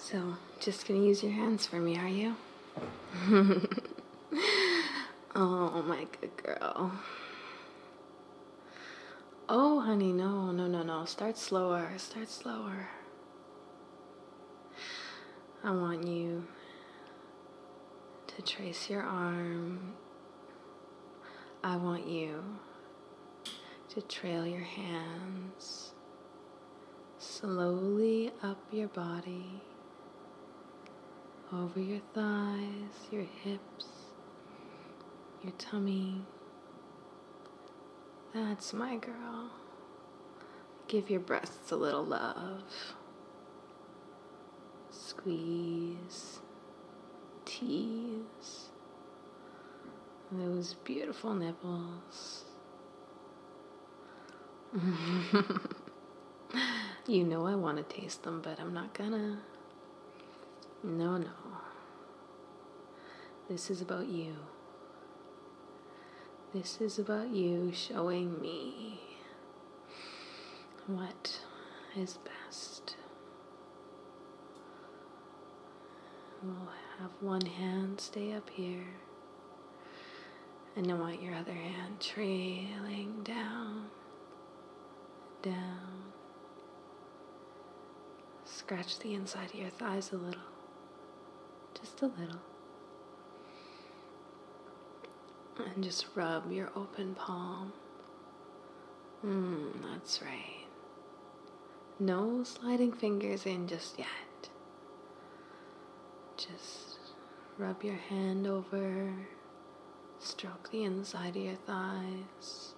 So, just gonna use your hands for me, are you? Oh, my good girl. Oh, honey, no. Start slower. I want you to trace your arm. I want you to trail your hands slowly up your body, over your thighs, your hips, your tummy. That's my girl. Give your breasts a little love. Squeeze, tease those beautiful nipples. You know I want to taste them, but I'm not gonna. No. This is about you. This is about you showing me what is best. We'll have one hand stay up here, and I want your other hand trailing down. Scratch the inside of your thighs a little, just a little. And just rub your open palm. That's right. No sliding fingers in just yet. Just rub your hand over, stroke the inside of your thighs.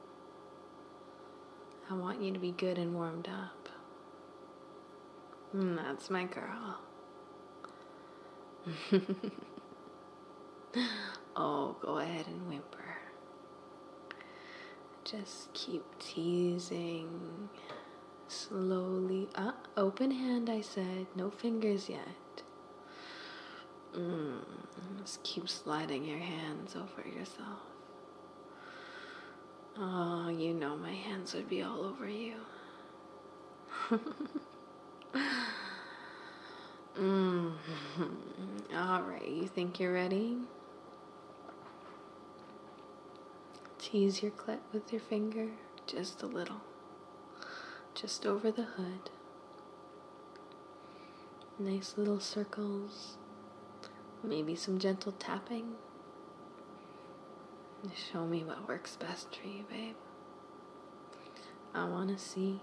I want you to be good and warmed up. That's my girl. Oh, go ahead and whimper. Just keep teasing. Slowly. Open hand, I said. No fingers yet. Just keep sliding your hands over yourself. Oh, you know my hands would be all over you. All right, you think you're ready? Tease your clit with your finger, just a little. Just over the hood. Nice little circles. Maybe some gentle tapping. Show me what works best for you, babe. I want to see.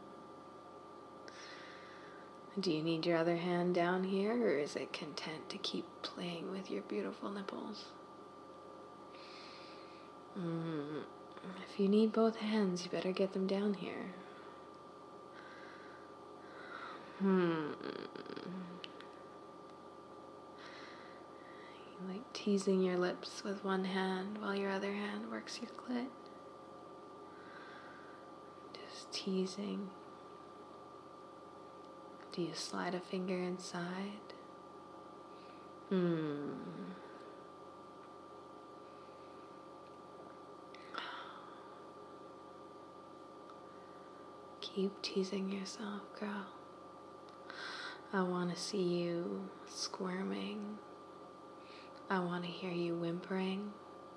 Do you need your other hand down here, or is it content to keep playing with your beautiful nipples? If you need both hands, you better get them down here. You like teasing your lips with one hand while your other hand works your clit. Just teasing. Do you slide a finger inside? Keep teasing yourself, girl. I want to see you squirming. I want to hear you whimpering.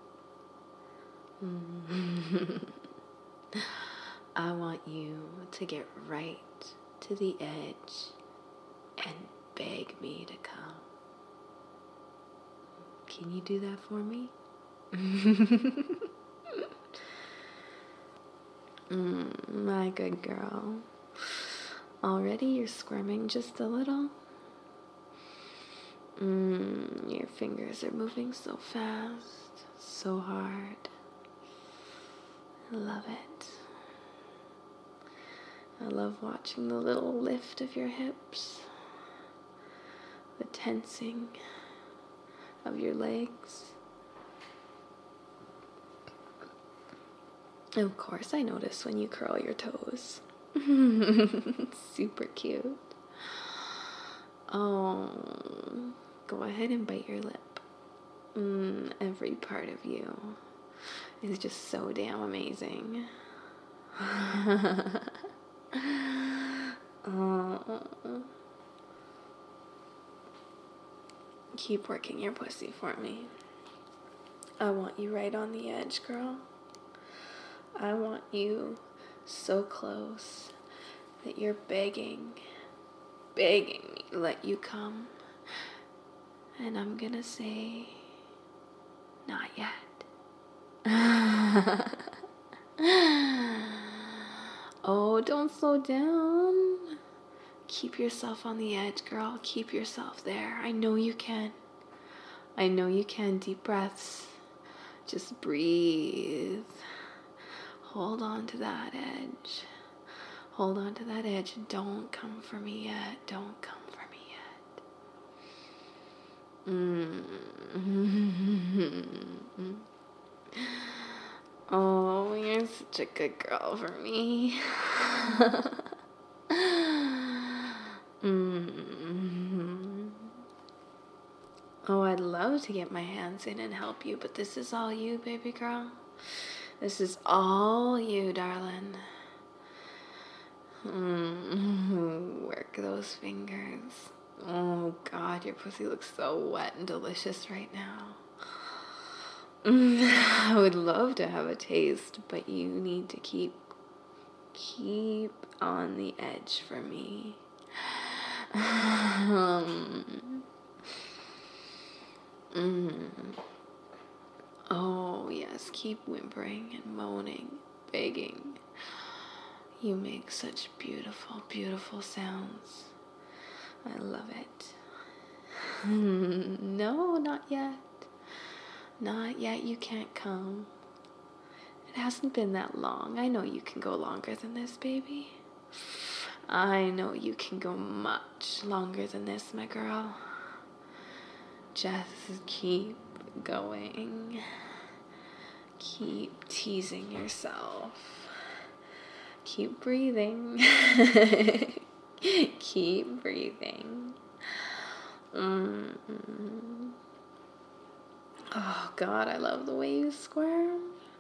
I want you to get right to the edge and beg me to come. Can you do that for me? My good girl. Already you're squirming just a little. Your fingers are moving so fast, so hard. I love it. I love watching the little lift of your hips, the tensing of your legs. Of course, I notice when you curl your toes. Super cute. Oh, go ahead and bite your lip. Every part of you is just so damn amazing. Keep working your pussy for me. I want you right on the edge, girl. I want you so close that you're begging me to let you come. And I'm gonna say, not yet. Oh, don't slow down. Keep yourself on the edge, girl. Keep yourself there. I know you can. I know you can. Deep breaths. Just breathe. Hold on to that edge. Hold on to that edge. Don't come for me yet. Don't come for me yet. Oh, you're such a good girl for me. Oh, I'd love to get my hands in and help you, but this is all you, baby girl. This is all you, darling. Work those fingers. Oh, God, your pussy looks so wet and delicious right now. I would love to have a taste, but you need to keep on the edge for me. Oh, yes, keep whimpering and moaning, begging. You make such beautiful, beautiful sounds. I love it. No, not yet. Not yet, you can't come. It hasn't been that long. I know you can go longer than this, baby. I know you can go much longer than this, my girl. Just keep going. Keep teasing yourself. Keep breathing. Keep breathing. Oh, God, I love the way you squirm.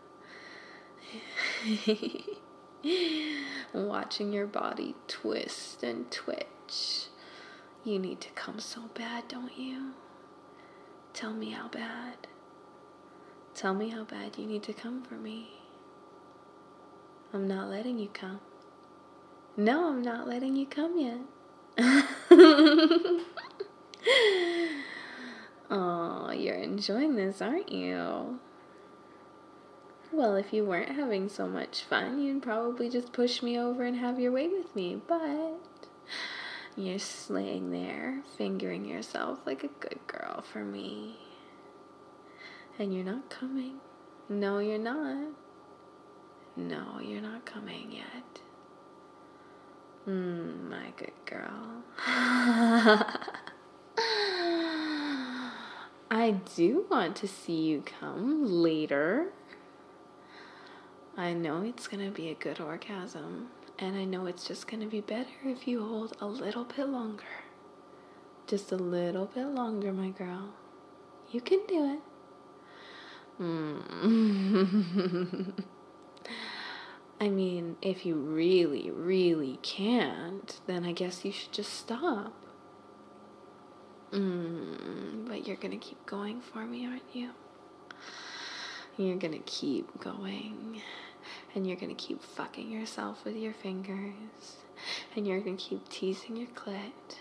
Watching your body twist and twitch. You need to come so bad, don't you? Tell me how bad. Tell me how bad you need to come for me. I'm not letting you come. No, I'm not letting you come yet. Oh, you're enjoying this, aren't you? Well, if you weren't having so much fun, you'd probably just push me over and have your way with me, but you're laying there, fingering yourself like a good girl for me. And you're not coming. No, you're not. No, you're not coming yet. My good girl. I do want to see you come later. I know it's going to be a good orgasm, and I know it's just going to be better if you hold a little bit longer. Just a little bit longer, my girl. You can do it. I mean, if you really, really can't, then I guess you should just stop. But you're going to keep going for me, aren't you? You're going to keep going. And you're going to keep fucking yourself with your fingers. And you're going to keep teasing your clit.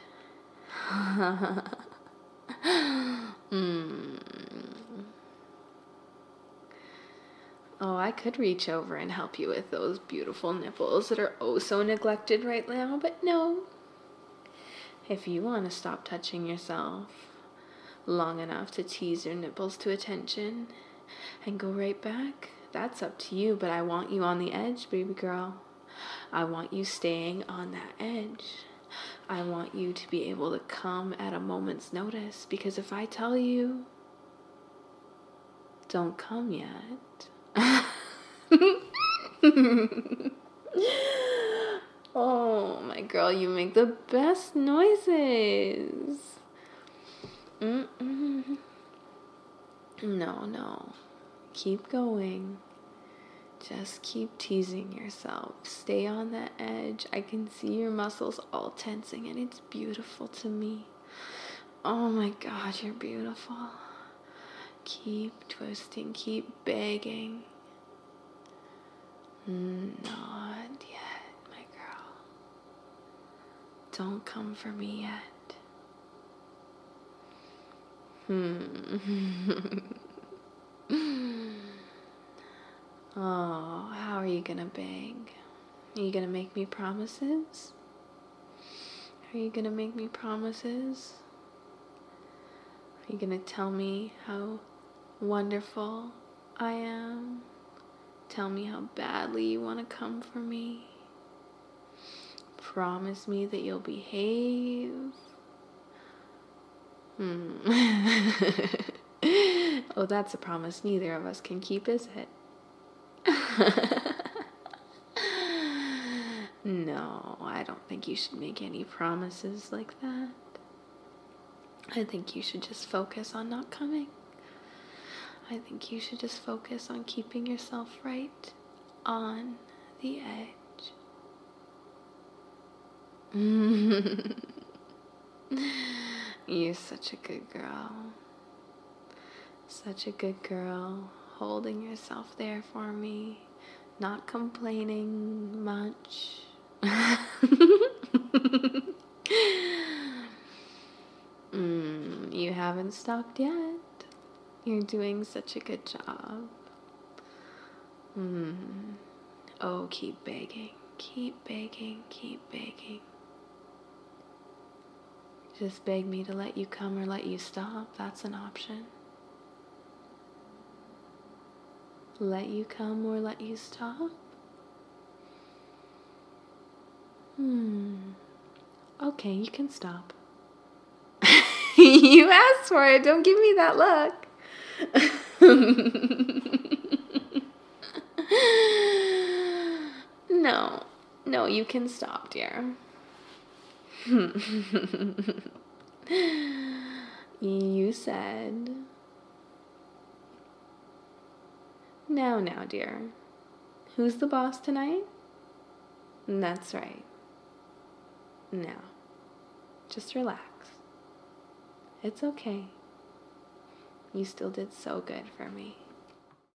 Oh, I could reach over and help you with those beautiful nipples that are oh so neglected right now, but no. If you want to stop touching yourself long enough to tease your nipples to attention and go right back, that's up to you, but I want you on the edge, baby girl. I want you staying on that edge. I want you to be able to come at a moment's notice, because if I tell you, don't come yet. Oh, my girl, you make the best noises. No. Keep going. Just keep teasing yourself. Stay on that edge. I can see your muscles all tensing, and it's beautiful to me. Oh my God, you're beautiful. Keep twisting, keep begging. Not yet, my girl. Don't come for me yet. Oh, how are you gonna beg? Are you gonna make me promises? Are you gonna make me promises? Are you gonna tell me how wonderful I am? Tell me how badly you want to come for me? Promise me that you'll behave? Oh, that's a promise neither of us can keep, is it? No, I don't think you should make any promises like that. I think you should just focus on not coming. I think you should just focus on keeping yourself right on the edge. You're such a good girl. Such a good girl, holding yourself there for me, not complaining much. You haven't stopped yet. You're doing such a good job. Oh, keep begging, keep begging, keep begging. Just beg me to let you come or let you stop. That's an option. Let you come or let you stop? Okay, you can stop. You asked for it. Don't give me that look. No, you can stop, dear. You said. Now, dear. Who's the boss tonight? That's right. Now, just relax. It's okay. You still did so good for me.